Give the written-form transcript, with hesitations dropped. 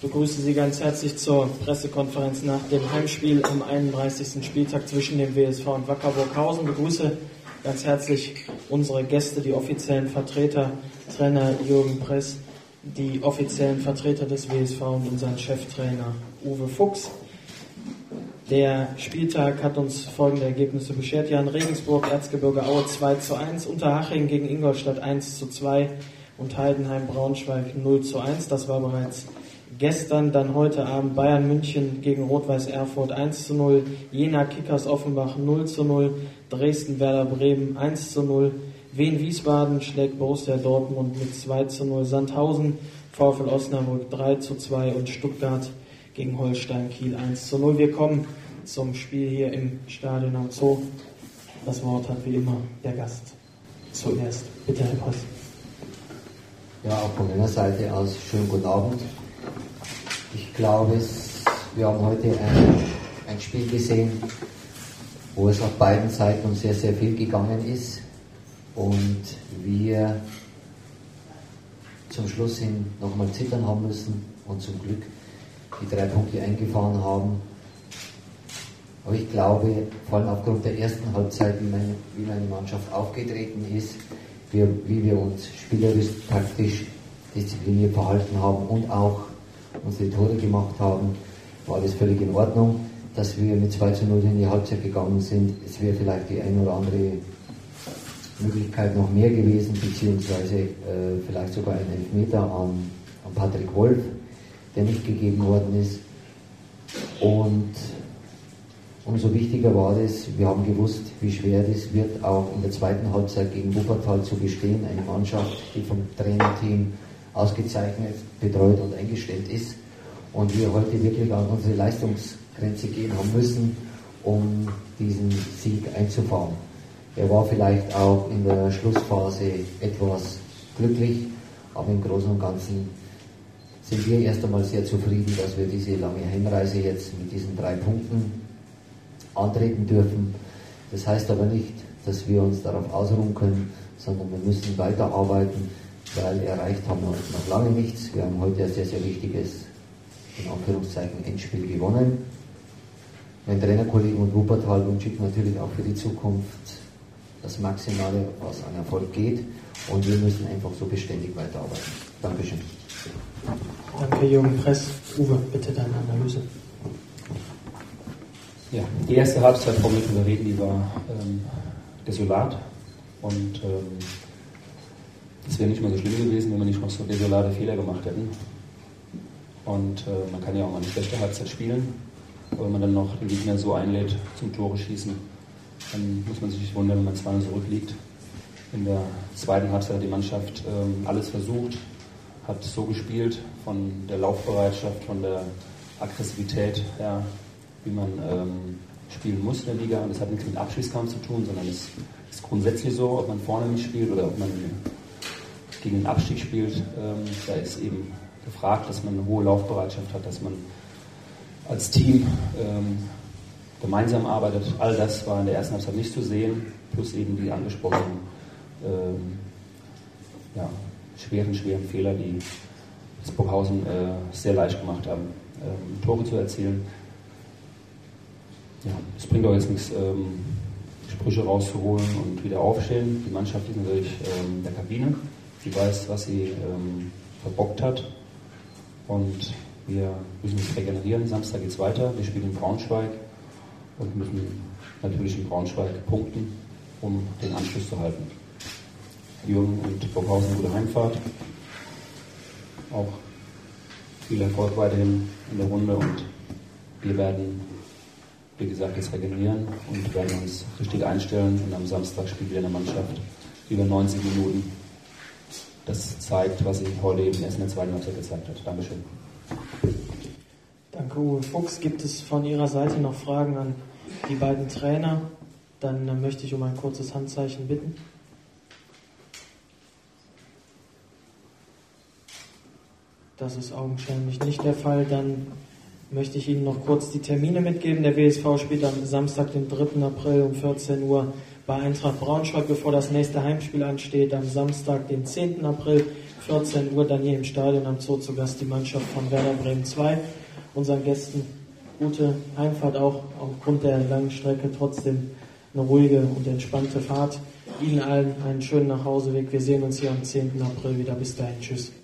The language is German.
begrüße Sie ganz herzlich zur Pressekonferenz nach dem Heimspiel am 31. Spieltag zwischen dem WSV und Wacker Burghausen. Begrüße ganz herzlich unsere Gäste, die offiziellen Vertreter, Trainer Jürgen Press, die offiziellen Vertreter des WSV und unseren Cheftrainer Uwe Fuchs. Der Spieltag hat uns folgende Ergebnisse beschert. Jan Regensburg, Erzgebirge Aue 2:1, Unterhaching gegen Ingolstadt 1:2 und Heidenheim Braunschweig 0:1. Das war bereits gestern. Dann heute Abend Bayern München gegen Rot-Weiß Erfurt 1:0, Jena Kickers Offenbach 0:0, Dresden Werder Bremen 1:0, Wien Wiesbaden schlägt Borussia Dortmund mit 2:0, Sandhausen VfL Osnabrück 3:2 und Stuttgart gegen Holstein Kiel 1:0. Wir kommen zum Spiel hier im Stadion am Zoo. Das Wort hat wie immer der Gast zuerst. Bitte, Herr Press. Ja, auch von meiner Seite aus schönen guten Abend. Ich glaube, wir haben heute ein Spiel gesehen, wo es auf beiden Seiten um sehr, sehr viel gegangen ist und wir zum Schluss hin nochmal zittern haben müssen und zum Glück die 3 Punkte eingefahren haben. Aber ich glaube, vor allem aufgrund der ersten Halbzeit, wie meine Mannschaft aufgetreten ist, wie wir uns spielerisch, taktisch diszipliniert verhalten haben und auch unsere Tore gemacht haben, war alles völlig in Ordnung. Dass wir mit 2:0 in die Halbzeit gegangen sind, es wäre vielleicht die eine oder andere Möglichkeit noch mehr gewesen, beziehungsweise vielleicht sogar ein Elfmeter an Patrick Wolf, der nicht gegeben worden ist. Und umso wichtiger war es, wir haben gewusst, wie schwer es wird, auch in der zweiten Halbzeit gegen Wuppertal zu bestehen. Eine Mannschaft, die vom Trainerteam ausgezeichnet, betreut und eingestellt ist. Und wir heute wirklich an unsere Leistungsgrenze gehen haben müssen, um diesen Sieg einzufahren. Er war vielleicht auch in der Schlussphase etwas glücklich, aber im Großen und Ganzen sind wir erst einmal sehr zufrieden, dass wir diese lange Heimreise jetzt mit diesen 3 Punkten antreten dürfen. Das heißt aber nicht, dass wir uns darauf ausruhen können, sondern wir müssen weiterarbeiten, weil erreicht haben wir noch lange nichts. Wir haben heute ein sehr, sehr wichtiges, in Anführungszeichen, Endspiel gewonnen. Mein Trainerkollegen und Wuppertal wünsche ich natürlich auch für die Zukunft das Maximale, was an Erfolg geht, und wir müssen einfach so beständig weiterarbeiten. Dankeschön. Danke, Jürgen Press. Uwe, bitte deine Analyse. Ja, die erste Halbzeit, Frau wir reden, die war desolat und es wäre nicht mal so schlimm gewesen, wenn wir nicht noch so desolate Fehler gemacht hätten. Und man kann ja auch mal eine schlechte Halbzeit spielen, aber wenn man dann noch den Gegner so einlädt zum Tore schießen, dann muss man sich nicht wundern, wenn man 2-0 zurückliegt. In der zweiten Halbzeit hat die Mannschaft alles versucht, hat so gespielt, von der Laufbereitschaft, von der Aggressivität her, wie man spielen muss in der Liga. Und das hat nichts mit Abschlusskampf zu tun, sondern es ist grundsätzlich so, ob man vorne nicht spielt oder ob man gegen den Abstieg spielt. Da ist eben gefragt, dass man eine hohe Laufbereitschaft hat, dass man als Team gemeinsam arbeitet. All das war in der ersten Halbzeit nicht zu sehen, plus eben die angesprochenen schweren Fehler, die das Burghausen sehr leicht gemacht haben, Tore zu erzielen. Ja, es bringt auch jetzt nichts, Sprüche rauszuholen und wieder aufstehen. Die Mannschaft ist natürlich in der Kabine. Sie weiß, was sie verbockt hat. Und wir müssen uns regenerieren. Samstag geht es weiter. Wir spielen in Braunschweig und müssen natürlich in Braunschweig punkten, um den Anschluss zu halten. Jürgen und Burghausen, gute Heimfahrt. Auch viel Erfolg weiterhin in der Runde und wir werden, wie gesagt, jetzt regenerieren und werden uns richtig einstellen und am Samstag spielt wieder eine Mannschaft über 90 Minuten. Das zeigt, was sie heute eben erst in der zweiten Halbzeit gezeigt hat. Dankeschön. Danke, Uwe Fuchs. Gibt es von Ihrer Seite noch Fragen an die beiden Trainer? Dann möchte ich um ein kurzes Handzeichen bitten. Das ist augenscheinlich nicht der Fall. Dann möchte ich Ihnen noch kurz die Termine mitgeben. Der WSV spielt am Samstag, den 3. April um 14 Uhr bei Eintracht Braunschweig, bevor das nächste Heimspiel ansteht. Am Samstag, den 10. April, 14 Uhr dann hier im Stadion am Zoo zu Gast die Mannschaft von Werder Bremen 2. Unseren Gästen gute Heimfahrt auch aufgrund der langen Strecke, trotzdem eine ruhige und entspannte Fahrt. Ihnen allen einen schönen Nachhauseweg. Wir sehen uns hier am 10. April wieder. Bis dahin. Tschüss.